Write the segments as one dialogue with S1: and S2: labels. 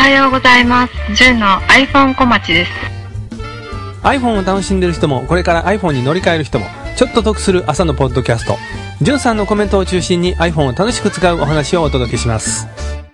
S1: はようございます。ジュンの iPhone 小町です。
S2: iPhone を楽しんでる人もこれから iPhone に乗り換える人もちょっと得する朝のポッドキャスト、ジュンさんのコメントを中心に iPhone を楽しく使うお話をお届けします。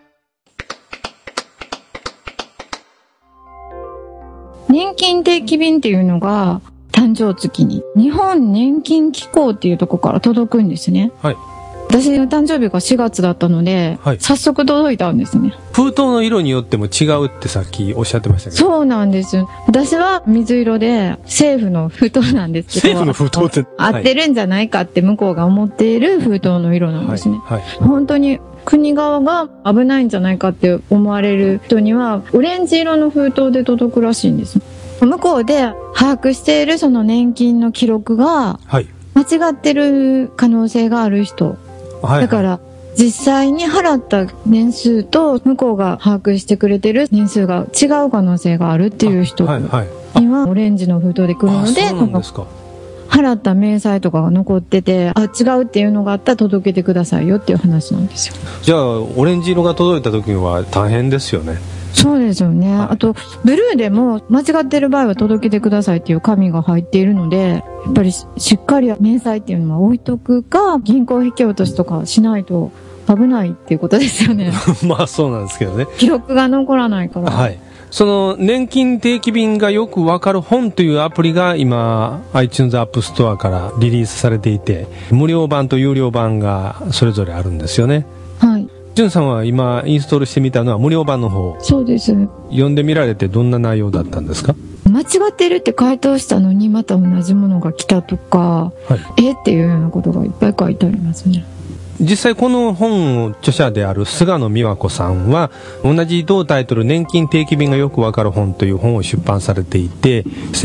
S3: 年金定期便っていうのが誕生月に日本年金機構っていうところから届くんですね。
S2: はい。
S3: 私の誕生日が4月だったので、はい、早速届いたんですね。
S2: 封筒の色によっても違うってさっきおっしゃってましたけど。
S3: そうなんですよ。私は水色で政府の封筒なんですけど、
S2: 政府の封筒って
S3: 合ってるんじゃないかって向こうが思っている封筒の色なんですね。はいはい、本当に国側が危ないんじゃないかって思われる人にはオレンジ色の封筒で届くらしいんです。向こうで把握しているその年金の記録が間違ってる可能性がある人、はい、だから実際に払った年数と向こうが把握してくれてる年数が違う可能性があるっていう人にはオレンジの封筒で来るので、払った明細とかが残ってて違うっていうのがあったら届けてくださいよっていう話なんですよ。
S2: じゃあオレンジ色が届いた時は大変ですよね。
S3: そうですよね、はい、あとブルーでも間違ってる場合は届けてくださいっていう紙が入っているので、やっぱりしっかり明細っていうのは置いとくか銀行引き落としとかしないと危ないっていうことですよね。
S2: まあそうなんですけどね、
S3: 記録が残らないから。
S2: はい。その年金定期便がよくわかる本というアプリが今 iTunes App Store からリリースされていて、無料版と有料版がそれぞれあるんですよね。はい。ジュンさんは今インストールしてみたのは無料版の方。
S3: そうです。
S2: 読んでみられてどんな内容だったんですか？
S3: 間違ってるって回答したのにまた同じものが来たとか、はい、っていうようなことがいっぱい書いてありますね。
S2: 実際この本著者である菅野美和子さんは同じ同タイトル年金定期便がよくわかる本という本を出版されていて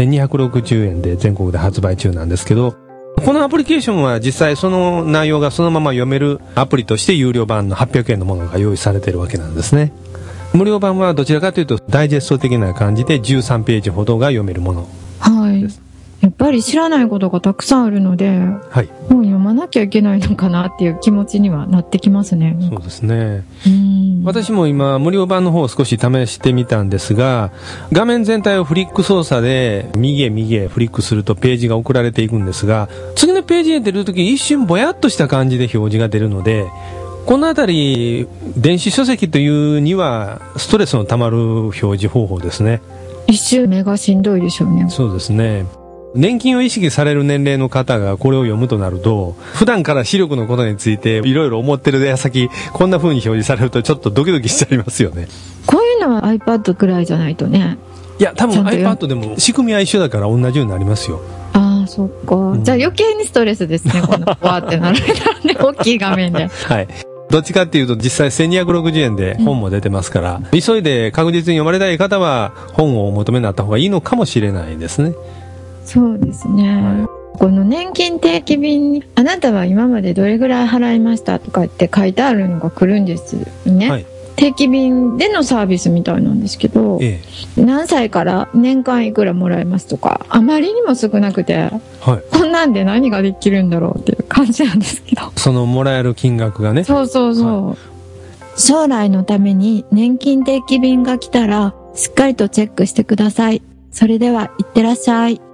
S2: 1260円で全国で発売中なんですけど、このアプリケーションは実際その内容がそのまま読めるアプリとして有料版の800円のものが用意されているわけなんですね。無料版はどちらかというとダイジェスト的な感じで13ページほどが読めるものです。
S3: はい。やっぱり知らないことがたくさんあるので、はい、本読まなきゃいけないのかなっていう気持ちにはなってきますね。
S2: そうですね。私も今無料版の方を少し試してみたんですが、画面全体をフリック操作で右へ右へフリックするとページが送られていくんですが、次のページへ出るとき一瞬ぼやっとした感じで表示が出るので、このあたり電子書籍というにはストレスのたまる表示方法ですね。
S3: 一瞬目がしんどいでしょうね。
S2: そうですね。年金を意識される年齢の方がこれを読むとなると、普段から視力のことについていろいろ思ってる矢先こんな風に表示されるとちょっとドキドキしちゃいますよね。
S3: こういうのは iPad くらいじゃないとね。
S2: いや多分 iPad でも仕組みは一緒だから同じようになりますよ。
S3: ああそっか、じゃあ余計にストレスですねこのわーってなるね大きい画面で。はい。
S2: どっちかっていうと実際1260円で本も出てますから、急いで確実に読まれたい方は本をお求めになった方がいいのかもしれないですね。
S3: そうですね、はい、この年金定期便にあなたは今までどれぐらい払いましたとかって書いてあるのが来るんですね、はい、定期便でのサービスみたいなんですけど、何歳から年間いくらもらえますとかあまりにも少なくて、はい、こんなんで何ができるんだろうっていう感じなんですけど、
S2: そのもらえる金額がね。
S3: そうそうそう、はい、将来のために年金定期便が来たらしっかりとチェックしてください。それではいってらっしゃい。